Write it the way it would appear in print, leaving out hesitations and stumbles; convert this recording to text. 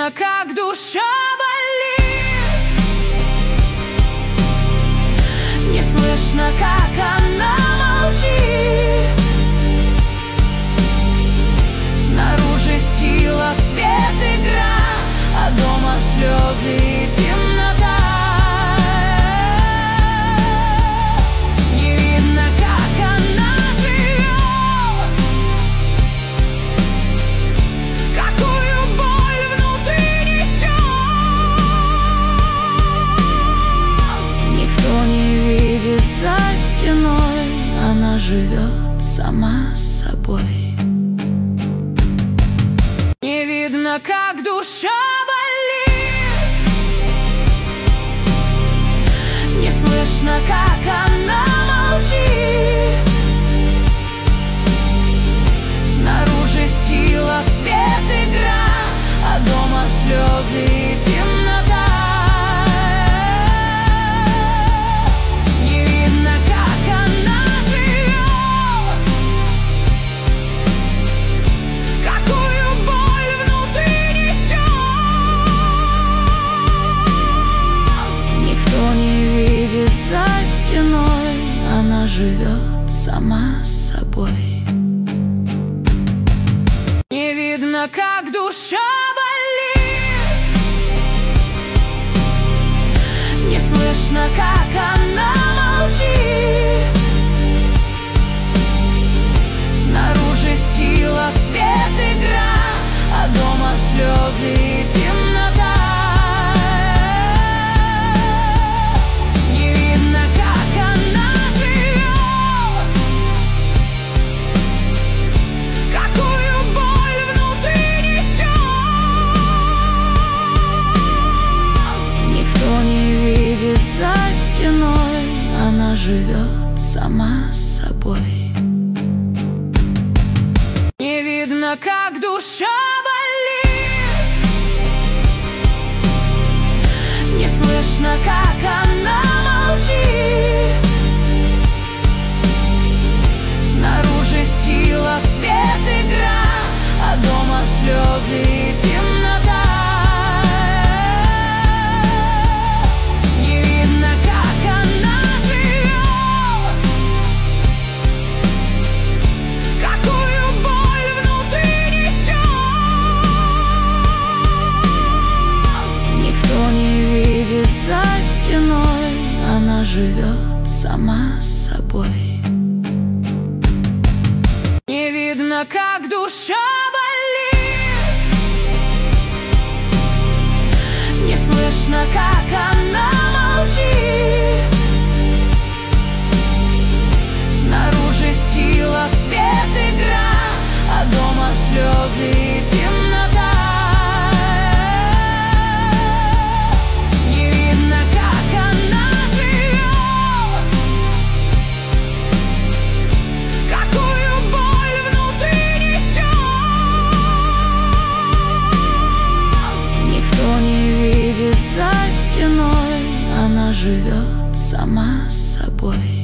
видно, как душа болит, не слышно, как она молчит. Снаружи сила, свет, игра, а дома слезы и темнота. Не видно, как она живет, какую боль внутри несет. Никто не видит за стеной, она живет сама собой. Не видно, как душа болит, не слышно, как она молчит. Снаружи сила, свет, игра, а дома слезы и темнота. Не видно, как она живет, какую боль внутри несет. Никто не видит за стеной, она живет сама собой. Не видно, как душа болит, не слышно, как она молчит. Снаружи сила, свет, игра, а дома слезы и темнота. Не видно, как она живет, какую боль внутри несет. Никто не видит за стеной, она живет сама собой. Не видно, как душа болит, не слышно, как она молчит. Снаружи сила, свет, игра, а дома слезы и темнота. Не видно, как она живет, какую боль внутри несет. Никто не видит за стеной, она живет сама собой. Не видно, как душа болит, не слышно, как она молчит. Снаружи сила, свет, игра, а дома слезы и темнота. Не видно, как она живет, какую боль внутри несет. Никто не видит за стеной, она живет сама собой.